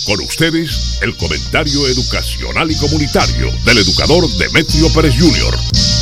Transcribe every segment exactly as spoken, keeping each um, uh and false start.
Con ustedes, el comentario educacional y comunitario del educador Demetrio Pérez junior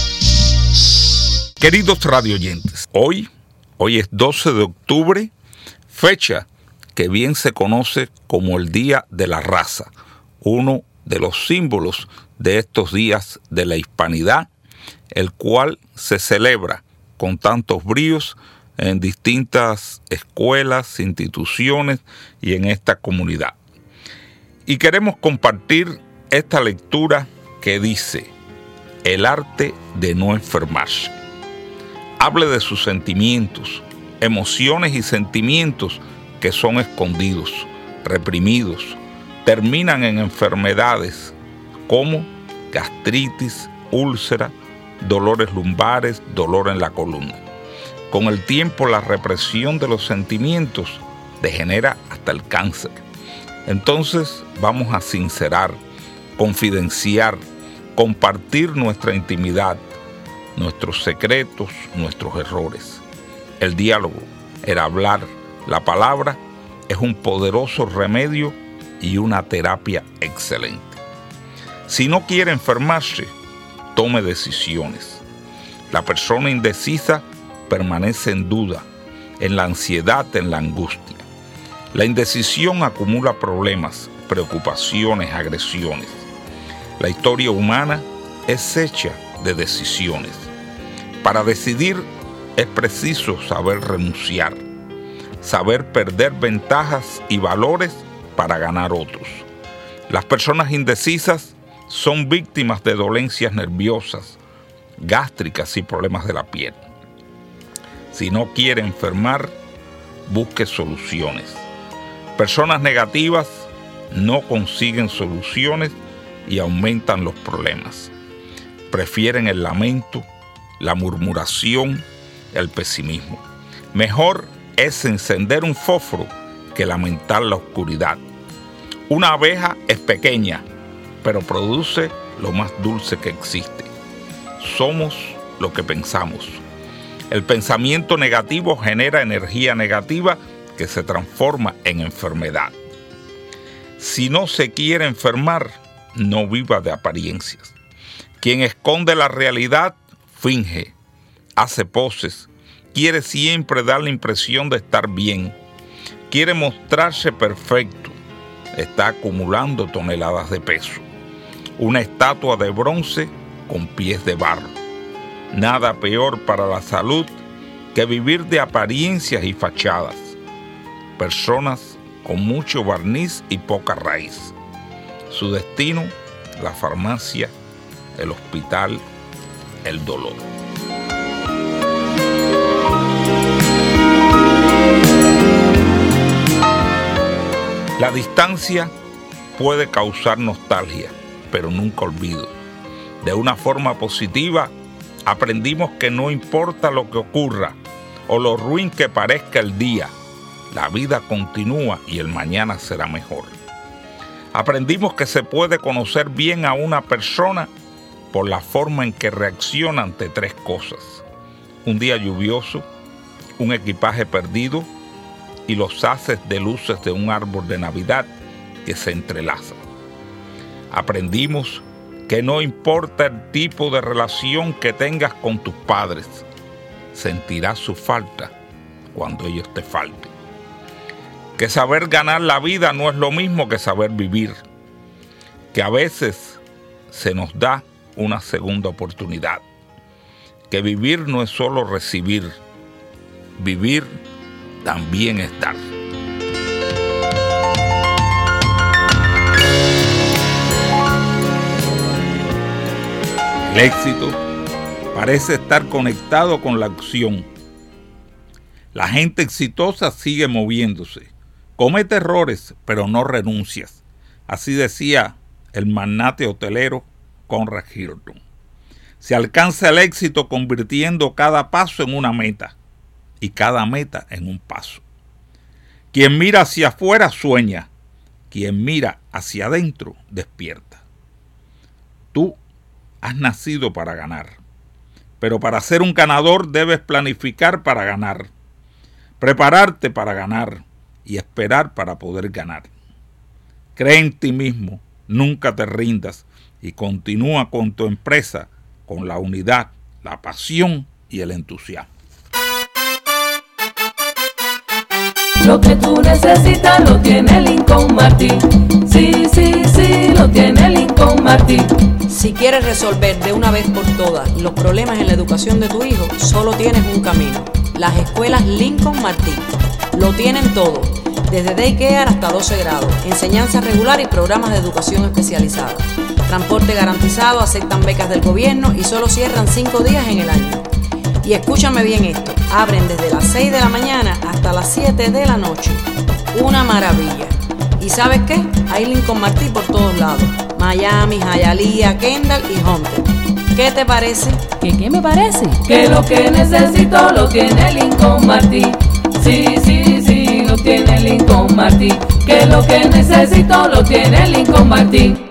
Queridos radioyentes, hoy, hoy es doce de octubre, fecha que bien se conoce como el Día de la Raza, uno de los símbolos de estos días de la hispanidad, el cual se celebra con tantos bríos en distintas escuelas, instituciones y en esta comunidad. Y queremos compartir esta lectura que dice: el arte de no enfermarse. Hable de sus sentimientos, emociones y sentimientos que son escondidos, reprimidos, terminan en enfermedades como gastritis, úlcera, dolores lumbares, dolor en la columna. Con el tiempo, la represión de los sentimientos degenera hasta el cáncer. Entonces vamos a sincerar, confidenciar, compartir nuestra intimidad, nuestros secretos, nuestros errores. El diálogo, el hablar, la palabra es un poderoso remedio y una terapia excelente. Si no quiere enfermarse, tome decisiones. La persona indecisa permanece en duda, en la ansiedad, en la angustia. La indecisión acumula problemas, preocupaciones, agresiones. La historia humana es hecha de decisiones. Para decidir es preciso saber renunciar, saber perder ventajas y valores para ganar otros. Las personas indecisas son víctimas de dolencias nerviosas, gástricas y problemas de la piel. Si no quiere enfermar, busque soluciones. Personas negativas no consiguen soluciones y aumentan los problemas. Prefieren el lamento, la murmuración, el pesimismo. Mejor es encender un fósforo que lamentar la oscuridad. Una abeja es pequeña, pero produce lo más dulce que existe. Somos lo que pensamos. El pensamiento negativo genera energía negativa que se transforma en enfermedad. Si no se quiere enfermar, no viva de apariencias. Quien esconde la realidad, finge, hace poses, quiere siempre dar la impresión de estar bien, quiere mostrarse perfecto, está acumulando toneladas de peso. Una estatua de bronce con pies de barro. Nada peor para la salud que vivir de apariencias y fachadas. Personas con mucho barniz y poca raíz. Su destino, la farmacia, el hospital, el dolor. La distancia puede causar nostalgia, pero nunca olvido. De una forma positiva, aprendimos que no importa lo que ocurra o lo ruin que parezca el día, la vida continúa y el mañana será mejor. Aprendimos que se puede conocer bien a una persona por la forma en que reacciona ante tres cosas: un día lluvioso, un equipaje perdido y los haces de luces de un árbol de Navidad que se entrelazan. Aprendimos que no importa el tipo de relación que tengas con tus padres, sentirás su falta cuando ellos te falten. Que saber ganar la vida no es lo mismo que saber vivir. Que a veces se nos da una segunda oportunidad. Que vivir no es solo recibir. Vivir también es dar. El éxito parece estar conectado con la acción. La gente exitosa sigue moviéndose. Comete errores, pero no renuncias. Así decía el magnate hotelero Conrad Hilton. Se alcanza el éxito convirtiendo cada paso en una meta y cada meta en un paso. Quien mira hacia afuera sueña. Quien mira hacia adentro despierta. Tú has nacido para ganar, pero para ser un ganador debes planificar para ganar, prepararte para ganar y esperar para poder ganar. Cree en ti mismo, nunca te rindas y continúa con tu empresa con la unidad, la pasión y el entusiasmo. Lo que tú necesitas lo tiene Lincoln Martin. Sí, sí, sí, lo tiene Lincoln Martin. Si quieres resolver de una vez por todas los problemas en la educación de tu hijo, solo tienes un camino: las escuelas Lincoln Martin. Lo tienen todo, desde daycare hasta doce grados, enseñanza regular y programas de educación especializada. Transporte garantizado, aceptan becas del gobierno y solo cierran cinco días en el año. Y escúchame bien esto, abren desde las seis de la mañana hasta las siete de la noche. Una maravilla. ¿Y sabes qué? Hay Lincoln Martin por todos lados: Miami, Hialeah, Kendall y Hunter. ¿Qué te parece? ¿Qué qué me parece? Que lo que necesito lo tiene Lincoln Martin. Sí, sí, sí, lo tiene Lincoln Martin. Que lo que necesito lo tiene Lincoln Martin.